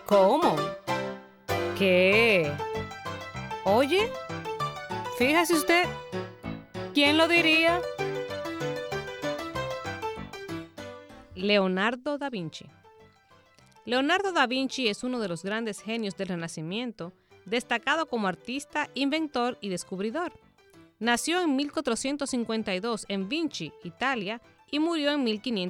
¿Cómo? ¿Qué? Oye, fíjese usted, ¿quién lo diría? Leonardo da Vinci. Leonardo da Vinci es uno de los grandes genios del Renacimiento, destacado como artista, inventor y descubridor. Nació en 1452 en Vinci, Italia, y murió en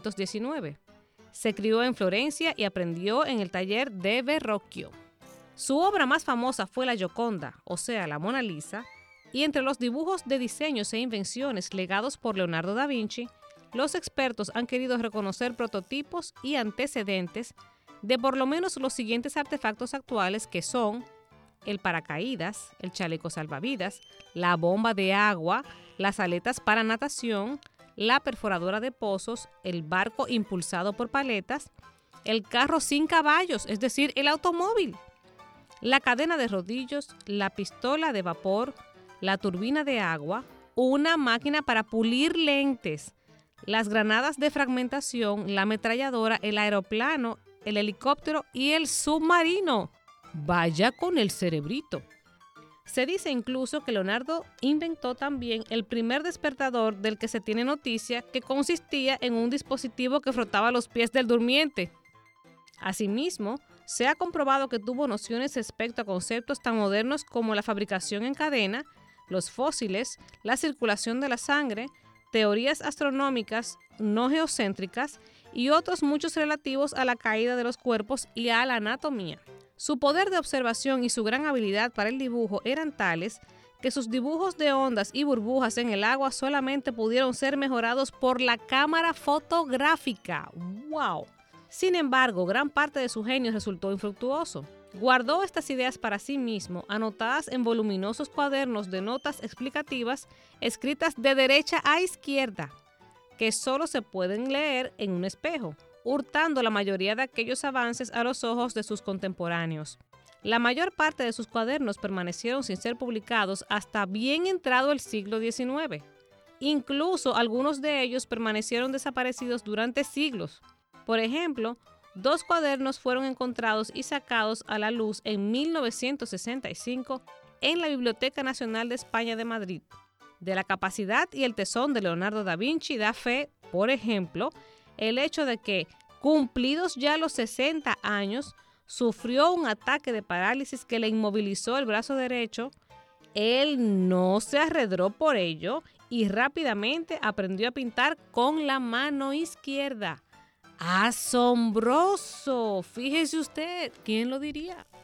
1519. Se crió en Florencia y aprendió en el taller de Verrocchio. Su obra más famosa fue la Gioconda, o sea, la Mona Lisa, y entre los dibujos de diseños e invenciones legados por Leonardo da Vinci, los expertos han querido reconocer prototipos y antecedentes de por lo menos los siguientes artefactos actuales, que son el paracaídas, el chaleco salvavidas, la bomba de agua, las aletas para natación, la perforadora de pozos, el barco impulsado por paletas, el carro sin caballos, es decir, el automóvil, la cadena de rodillos, la pistola de vapor, la turbina de agua, una máquina para pulir lentes, las granadas de fragmentación, la ametralladora, el aeroplano, el helicóptero y el submarino. Vaya con el cerebrito. Se dice incluso que Leonardo inventó también el primer despertador del que se tiene noticia, que consistía en un dispositivo que frotaba los pies del durmiente. Asimismo, se ha comprobado que tuvo nociones respecto a conceptos tan modernos como la fabricación en cadena, los fósiles, la circulación de la sangre, teorías astronómicas no geocéntricas y otros muchos relativos a la caída de los cuerpos y a la anatomía. Su poder de observación y su gran habilidad para el dibujo eran tales que sus dibujos de ondas y burbujas en el agua solamente pudieron ser mejorados por la cámara fotográfica. ¡Wow! Sin embargo, gran parte de su genio resultó infructuoso. Guardó estas ideas para sí mismo, anotadas en voluminosos cuadernos de notas explicativas escritas de derecha a izquierda, que solo se pueden leer en un espejo, hurtando la mayoría de aquellos avances a los ojos de sus contemporáneos. La mayor parte de sus cuadernos permanecieron sin ser publicados hasta bien entrado el siglo XIX. Incluso algunos de ellos permanecieron desaparecidos durante siglos. Por ejemplo, 2 cuadernos fueron encontrados y sacados a la luz en 1965 en la Biblioteca Nacional de España de Madrid. De la capacidad y el tesón de Leonardo da Vinci da fe, por ejemplo, el hecho de que, cumplidos ya los 60 años, sufrió un ataque de parálisis que le inmovilizó el brazo derecho. Él no se arredró por ello y rápidamente aprendió a pintar con la mano izquierda. ¡Asombroso! Fíjese usted, ¿quién lo diría?